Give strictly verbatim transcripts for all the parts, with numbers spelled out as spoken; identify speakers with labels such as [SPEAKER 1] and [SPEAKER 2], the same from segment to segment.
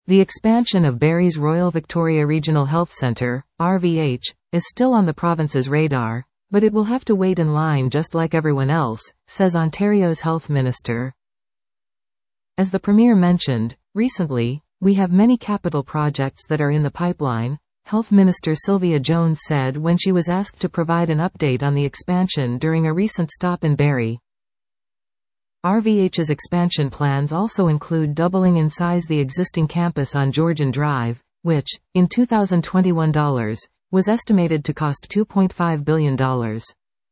[SPEAKER 1] The expansion of Barry's Royal Victoria Regional Health Centre, R V H, is still on the province's radar, but it will have to wait in line just like everyone else, says Ontario's Health Minister. As the Premier mentioned, recently, we have many capital projects that are in the pipeline, Health Minister Sylvia Jones said when she was asked to provide an update on the expansion during a recent stop in Barrie. R V H's expansion plans also include doubling in size the existing campus on Georgian Drive, which, in two thousand twenty-one dollars, was estimated to cost two point five billion dollars.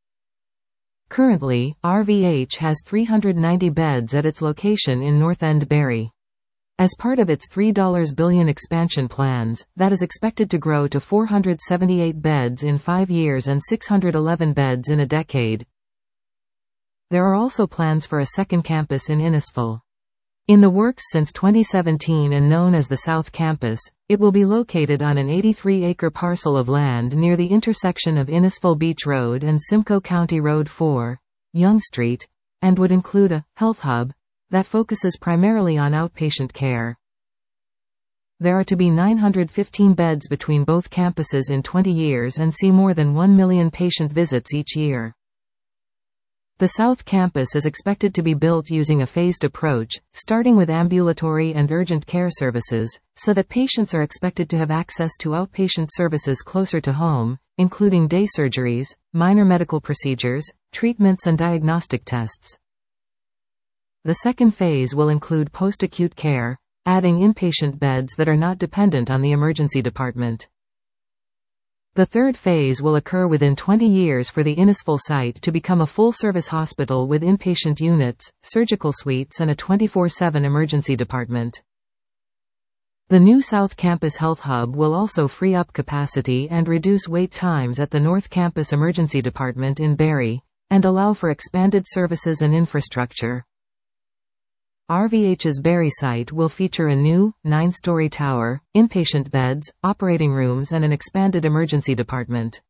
[SPEAKER 1] Currently, R V H has three hundred ninety beds at its location in North End Barrie. As part of its three billion dollars expansion plans, that is expected to grow to four hundred seventy-eight beds in five years and six hundred eleven beds in a decade. There are also plans for a second campus in Innisfil. In the works since twenty seventeen and known as the South Campus, it will be located on an eighty-three acre parcel of land near the intersection of Innisfil Beach Road and Simcoe County Road four, Yonge Street, and would include a health hub that focuses primarily on outpatient care. There are to be nine hundred fifteen beds between both campuses in twenty years and see more than one million patient visits each year. The South Campus is expected to be built using a phased approach, starting with ambulatory and urgent care services, so that patients are expected to have access to outpatient services closer to home, including day surgeries, minor medical procedures, treatments and diagnostic tests. The second phase will include post-acute care, adding inpatient beds that are not dependent on the emergency department. The third phase will occur within twenty years for the Innisfil site to become a full-service hospital with inpatient units, surgical suites and a twenty-four seven emergency department. The new South Campus Health Hub will also free up capacity and reduce wait times at the North Campus Emergency Department in Barrie, and allow for expanded services and infrastructure. R V H's Barrie site will feature a new, nine-story tower, inpatient beds, operating rooms and an expanded emergency department.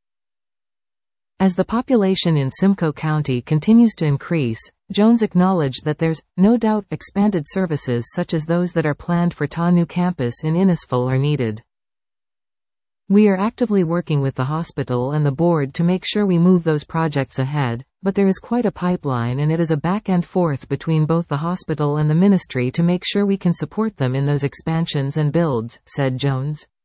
[SPEAKER 1] As the population in Simcoe County continues to increase, Jones acknowledged that there's, no doubt, expanded services such as those that are planned for T A new campus in Innisfil are needed. We are actively working with the hospital and the board to make sure we move those projects ahead, but there is quite a pipeline and it is a back and forth between both the hospital and the ministry to make sure we can support them in those expansions and builds, said Jones.